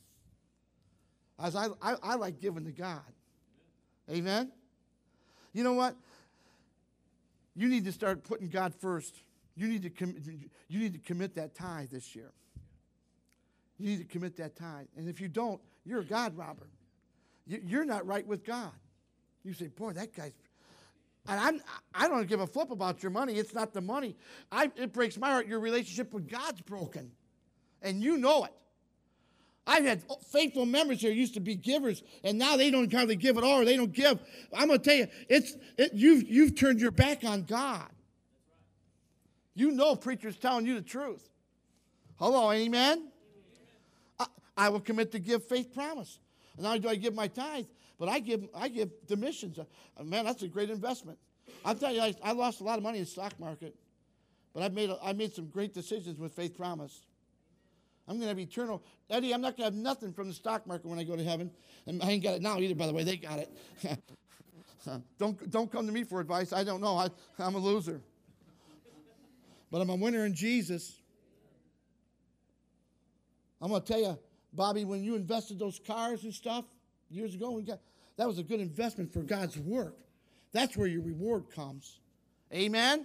As I like giving to God. Amen? You know what? You need to start putting God first. You need to commit that tithe this year. You need to commit that tithe. And if you don't, you're a God robber. You're not right with God. You say, boy, that guy's... And I don't give a flip about your money. It's not the money. It breaks my heart. Your relationship with God's broken. And you know it. I've had faithful members here used to be givers, and now they don't hardly give at all, or they don't give. I'm going to tell you, you've turned your back on God. You know preachers telling you the truth. Hello, amen? I will commit to give faith promise. And not only do I give my tithe, but I give to missions. Man, that's a great investment. I'll tell you, I lost a lot of money in the stock market, but I made some great decisions with faith promise. I'm going to have eternal. Eddie, I'm not going to have nothing from the stock market when I go to heaven. And I ain't got it now either, by the way. They got it. Don't come to me for advice. I don't know. I'm a loser. But I'm a winner in Jesus. I'm going to tell you, Bobby, when you invested those cars and stuff years ago, that was a good investment for God's work. That's where your reward comes. Amen?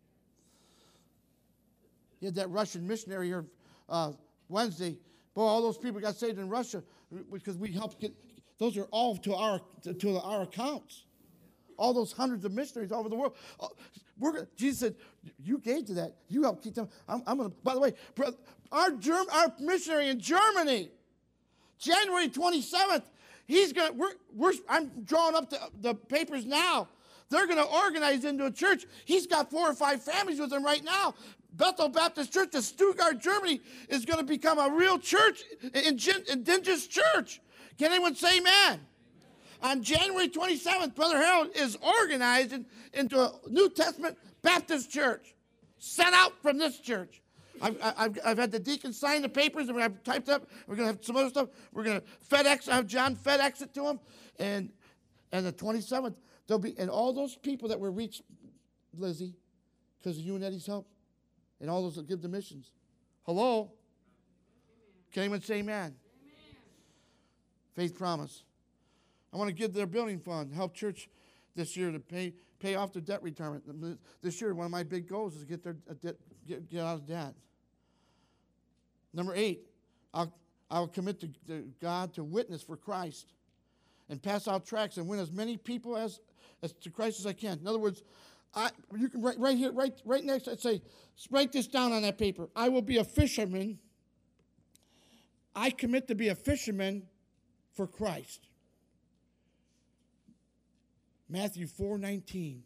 You had that Russian missionary here Wednesday. Boy, all those people got saved in Russia because we helped get. Those are all to our accounts. All those hundreds of missionaries all over the world. Jesus said, "You gave to that. You helped keep them." I'm going to. By the way, our missionary in Germany, January 27th. He's going. I'm drawing up the papers now. They're going to organize into a church. He's got 4 or 5 families with him right now. Bethel Baptist Church in Stuttgart, Germany, is going to become a real church, indigenous church. Can anyone say amen? On January 27th, Brother Harold is organized into a New Testament Baptist church, sent out from this church. I've had the deacons sign the papers, and I've typed up. We're going to have some other stuff. We're going to FedEx. I have John FedEx it to him, and the 27th there'll be, and all those people that were reached, Lizzie, because of you and Eddie's help, and all those that give the missions. Hello. Can anyone say amen? Amen. Faith promise. I want to give their building fund, help church this year to pay off their debt retirement. This year, one of my big goals is to get out of debt. Number 8, I'll commit to God to witness for Christ and pass out tracts and win as many people as to Christ as I can. In other words, you can write right here, right next to it, say, write this down on that paper. I will be a fisherman. I commit to be a fisherman for Christ. Matthew 4:19.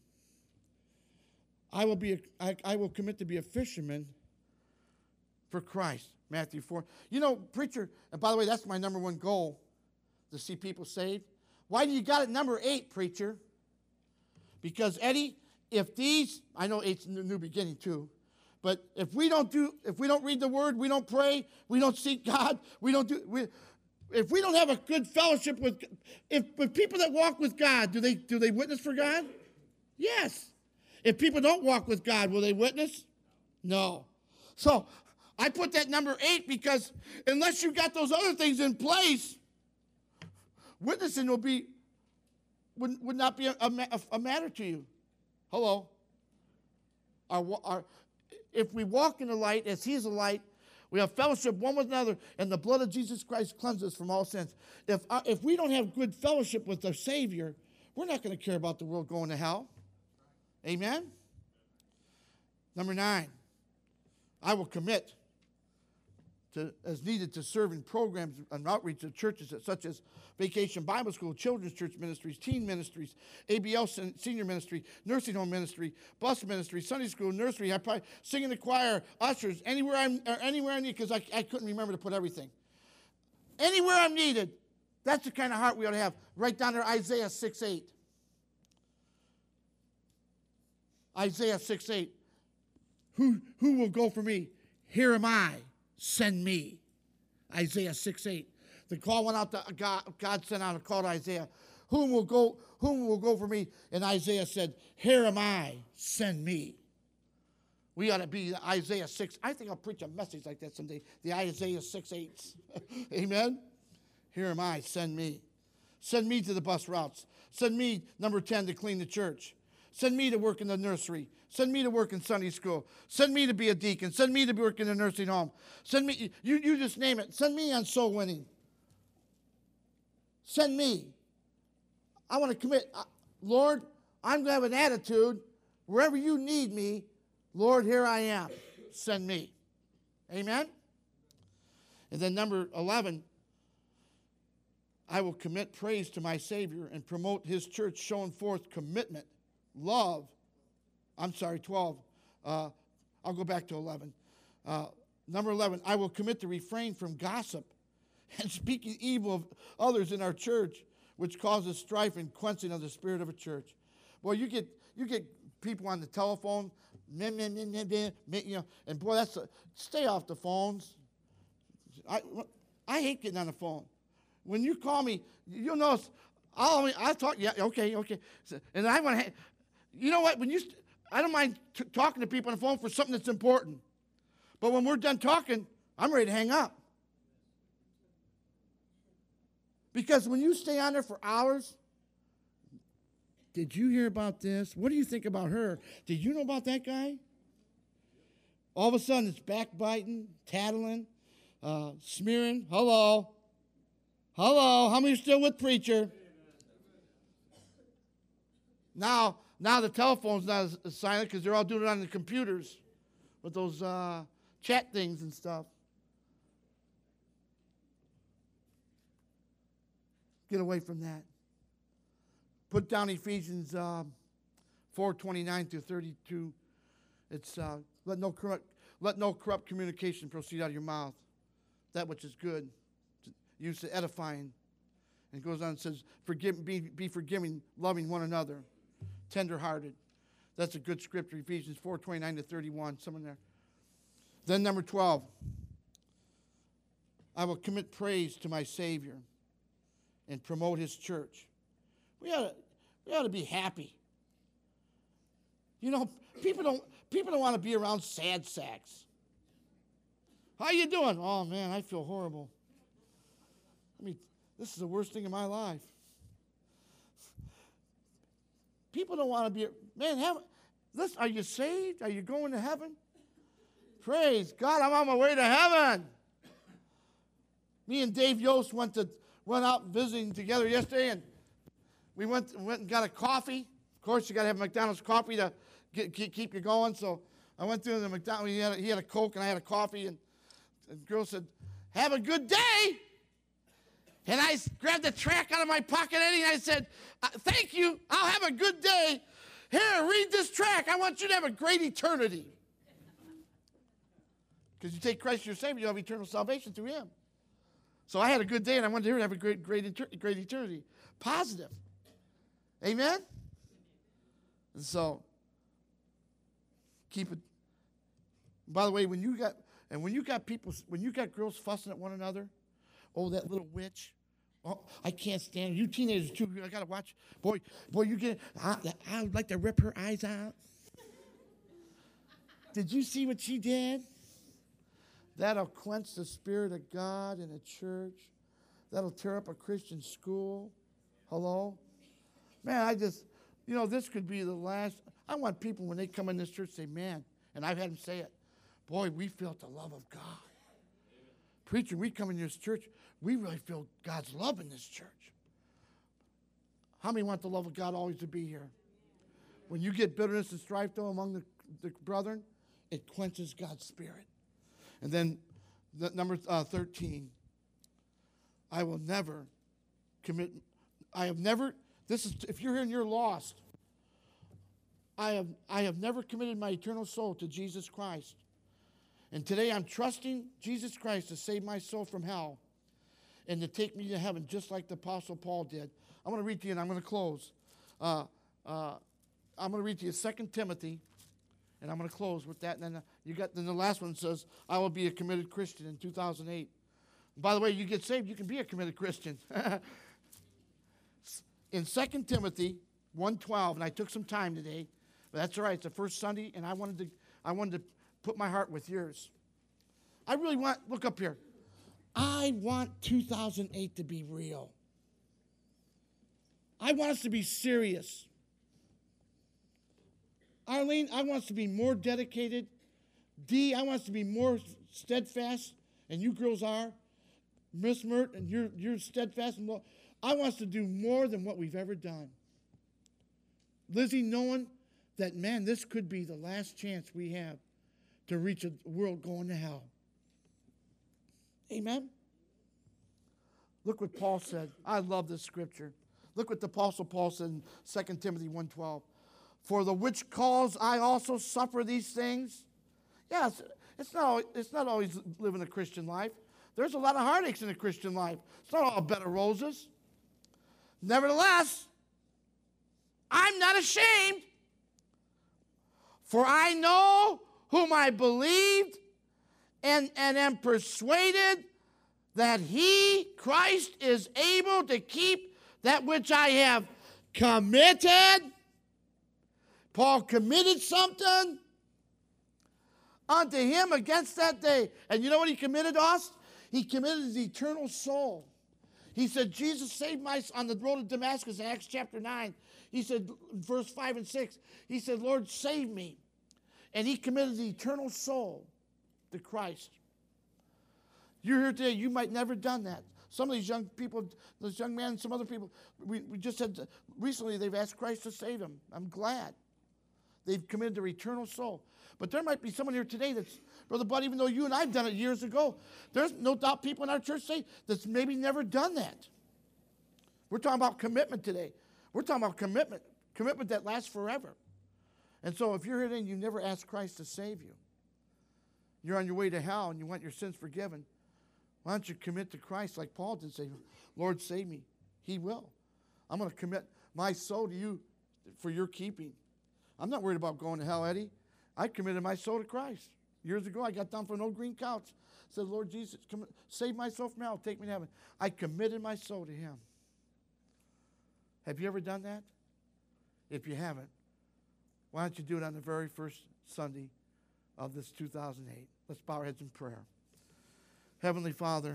I will commit to be a fisherman for Christ. Matthew 4. You know, preacher, and by the way, that's my number 1 goal, to see people saved. Why do you got it number 8, preacher? Because, Eddie, if these, I know 8's a new beginning too, but if we don't read the Word, we don't pray, we don't seek God, if we don't have a good fellowship with people that walk with God, do they witness for God? Yes. If people don't walk with God, will they witness? No. So I put that number 8 because unless you got those other things in place, witnessing would not be a matter to you. Hello. If we walk in the light as He is the light, we have fellowship one with another, and the blood of Jesus Christ cleanses us from all sins. If we don't have good fellowship with our Savior, we're not going to care about the world going to hell. Amen? Number 9, I will commit as needed to serve in programs and outreach of churches such as Vacation Bible School, Children's Church Ministries, Teen Ministries, ABL Senior Ministry, Nursing Home Ministry, Bus Ministry, Sunday School, Nursery. I probably sing in the choir, ushers, anywhere I need, because I couldn't remember to put everything. Anywhere I'm needed. That's the kind of heart we ought to have. Right down there, Isaiah 6:8. Isaiah 6:8. Who will go for me? Here am I. Send me. Isaiah 6:8. The call went out to God sent out a call to Isaiah. Whom will go for me? And Isaiah said, here am I, send me. We ought to be Isaiah 6. I think I'll preach a message like that someday. The Isaiah 6:8. Amen? Here am I, send me. Send me to the bus routes. Send me, number 10, to clean the church. Send me to work in the nursery. Send me to work in Sunday school. Send me to be a deacon. Send me to work in a nursing home. Send me, you just name it. Send me on soul winning. Send me. I want to commit. Lord, I'm going to have an attitude. Wherever you need me, Lord, here I am. Send me. Amen? And then number 11, I will commit praise to my Savior and promote His church, showing forth commitment, love. 12. I'll go back to 11. Number 11, I will commit to refrain from gossip and speaking evil of others in our church, which causes strife and quenching of the spirit of a church. Boy, you get people on the telephone, and boy, stay off the phones. I hate getting on the phone. When you call me, you'll notice I'll talk. Yeah, okay. And I want to. You know what? I don't mind talking to people on the phone for something that's important. But when we're done talking, I'm ready to hang up. Because when you stay on there for hours, did you hear about this? What do you think about her? Did you know about that guy? All of a sudden, it's backbiting, tattling, smearing. Hello. Hello. How many are still with preacher? Now the telephone's not as silent because they're all doing it on the computers with those chat things and stuff. Get away from that. Put down Ephesians 4:29 through 32. It's let no corrupt communication proceed out of your mouth. That which is good, used to edifying. And it goes on and says, be forgiving, loving one another, tender-hearted. That's a good scripture, Ephesians 4:29 to 31, someone there. Then number 12, I will commit praise to my Savior and promote his church. We ought to be happy. You know, people don't want to be around sad sacks. How you doing? Oh man, I feel horrible. I mean, this is the worst thing in my life. People don't want to be, man, listen, are you saved? Are you going to heaven? Praise God, I'm on my way to heaven. Me and Dave Yost went out visiting together yesterday, and we went and got a coffee. Of course, you got to have McDonald's coffee to keep you going. So I went through the McDonald's. He had a Coke, and I had a coffee. And the girl said, "Have a good day." And I grabbed the tract out of my pocket, Eddie, and I said, "Thank you. I'll have a good day. Here, read this tract. I want you to have a great eternity." Because you take Christ your Savior, you have eternal salvation through him. So I had a good day, and I wanted to hear have a great eternity. Positive. Amen? And so, keep it. By the way, when you got girls fussing at one another, oh, that little witch. Oh, I can't stand you teenagers too. I gotta watch. Boy, I would like to rip her eyes out. Did you see what she did? That'll quench the Spirit of God in a church. That'll tear up a Christian school. Hello? Man, this could be the last. I want people when they come in this church say, man, and I've had them say it, boy, we felt the love of God. Preacher, we come in this church, we really feel God's love in this church. How many want the love of God always to be here? When you get bitterness and strife, though, among the brethren, it quenches God's Spirit. And then number 13, I will never commit, if you're here and you're lost, I have never committed my eternal soul to Jesus Christ. And today I'm trusting Jesus Christ to save my soul from hell and to take me to heaven just like the Apostle Paul did. I'm going to read to you and I'm going to close. I'm going to read to you 2 Timothy, and I'm going to close with that. And then the last one says, I will be a committed Christian in 2008. By the way, you get saved, you can be a committed Christian. In 2 Timothy 1:12, and I took some time today, but that's all right. It's the first Sunday, and I wanted to put my heart with yours. I really want, look up here. I want 2008 to be real. I want us to be serious. Arlene, I want us to be more dedicated. Dee, I want us to be more steadfast, and you girls are. Miss Mert, and you're steadfast. And I want us to do more than what we've ever done. Lizzie, knowing that, man, this could be the last chance we have to reach a world going to hell. Amen? Look what Paul said. I love this scripture. Look what the Apostle Paul said in 2 Timothy 1:12. For the which cause I also suffer these things. Yes, it's not always living a Christian life. There's a lot of heartaches in a Christian life. It's not all bed of roses. Nevertheless, I'm not ashamed, for I know whom I believed and am persuaded that he, Christ, is able to keep that which I have committed. Paul committed something unto him against that day. And you know what he committed to us? He committed his eternal soul. He said, Jesus saved my, on the road to Damascus in Acts chapter 9. He said, verse 5 and 6, he said, Lord, save me. And he committed the eternal soul to Christ. You're here today, you might never have done that. Some of these young people, this young man, some other people, we just had, recently they've asked Christ to save them. I'm glad. They've committed their eternal soul. But there might be someone here today that's, Brother Bud, even though you and I have done it years ago, there's no doubt people in our church today that's maybe never done that. We're talking about commitment today. We're talking about commitment that lasts forever. And so if you're here today and you never asked Christ to save you, you're on your way to hell and you want your sins forgiven, why don't you commit to Christ like Paul did, say, Lord, save me. He will. I'm going to commit my soul to you for your keeping. I'm not worried about going to hell, Eddie. I committed my soul to Christ. Years ago, I got down from an old green couch. Said, Lord Jesus, save my soul from hell. Take me to heaven. I committed my soul to him. Have you ever done that? If you haven't, why don't you do it on the very first Sunday of this 2008? Let's bow our heads in prayer. Heavenly Father,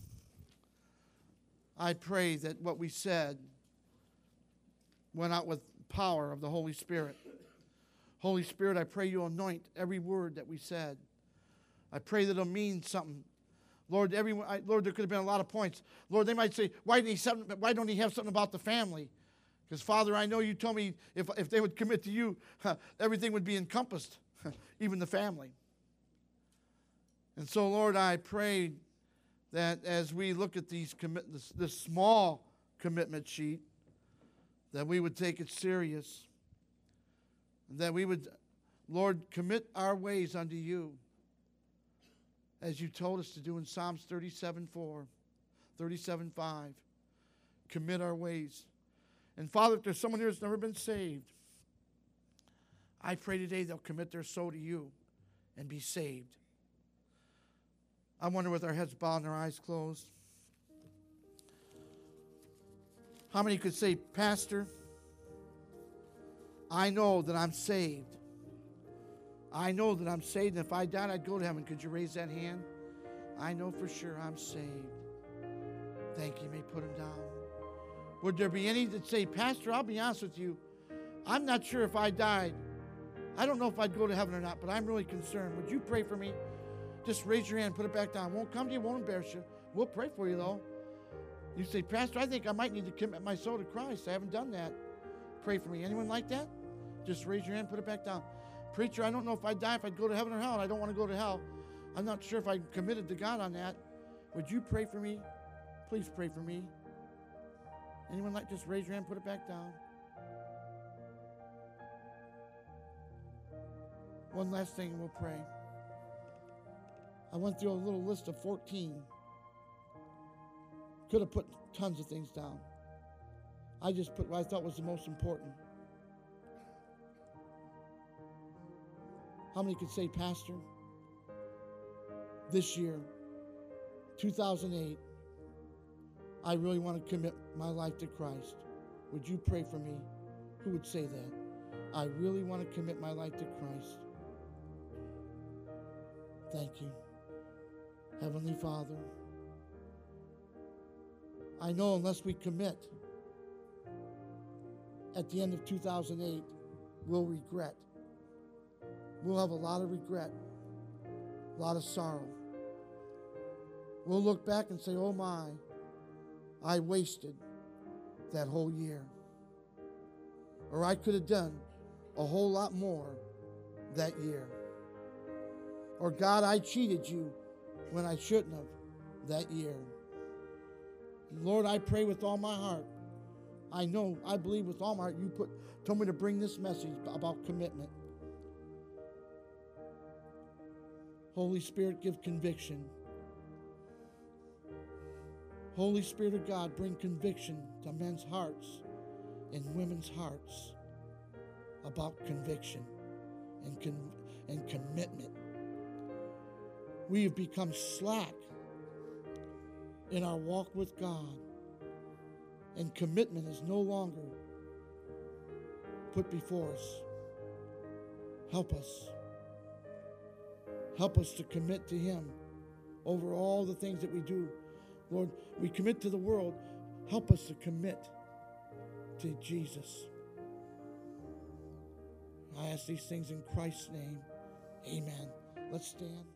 I pray that what we said went out with power of the Holy Spirit. Holy Spirit, I pray you anoint every word that we said. I pray that it'll mean something. Lord, Lord, there could have been a lot of points. Lord, they might say, why don't he have something about the family? Because, Father, I know you told me if they would commit to you, everything would be encompassed, even the family. And so, Lord, I pray that as we look at this small commitment sheet, that we would take it serious. That we would, Lord, commit our ways unto you, as you told us to do in Psalms 37:4, 37:5. Commit our ways. And Father, if there's someone here who's never been saved, I pray today they'll commit their soul to you and be saved. I wonder, with our heads bowed and our eyes closed, how many could say, Pastor, I know that I'm saved. I know that I'm saved, and if I died, I'd go to heaven. Could you raise that hand? I know for sure I'm saved. Thank you. You may put them down. Would there be any that say, Pastor, I'll be honest with you, I'm not sure if I died. I don't know if I'd go to heaven or not, but I'm really concerned. Would you pray for me? Just raise your hand, put it back down. Won't come to you, won't embarrass you. We'll pray for you, though. You say, Pastor, I think I might need to commit my soul to Christ. I haven't done that. Pray for me. Anyone like that? Just raise your hand, put it back down. Preacher, I don't know if I die, if I'd go to heaven or hell, and I don't want to go to hell. I'm not sure if I'm committed to God on that. Would you pray for me? Please pray for me. Anyone like, just raise your hand, put it back down. One last thing and we'll pray. I went through a little list of 14. Could have put tons of things down. I just put what I thought was the most important. How many could say, Pastor, this year, 2008, I really want to commit my life to Christ. Would you pray for me? Who would say that? I really want to commit my life to Christ. Thank you. Heavenly Father, I know unless we commit, at the end of 2008, we'll regret. We'll have a lot of regret, a lot of sorrow. We'll look back and say, oh my, I wasted that whole year. Or I could have done a whole lot more that year. Or God, I cheated you when I shouldn't have that year. Lord, I pray with all my heart. I know, I believe with all my heart, you told me to bring this message about commitment. Holy Spirit, give conviction. Holy Spirit of God, bring conviction to men's hearts and women's hearts about conviction and commitment. We have become slack in our walk with God, and commitment is no longer put before us. Help us. Help us to commit to Him over all the things that we do. Lord, we commit to the world, Help us to commit to Jesus. I ask these things in Christ's name. Amen. Let's stand.